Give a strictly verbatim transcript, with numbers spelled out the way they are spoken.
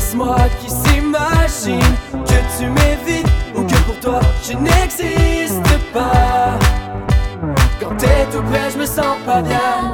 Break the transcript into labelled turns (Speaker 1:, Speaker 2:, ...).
Speaker 1: Laisse-moi qui s'imagine que tu m'évites ou que pour toi je n'existe pas. Quand t'es tout près je me sens pas bien.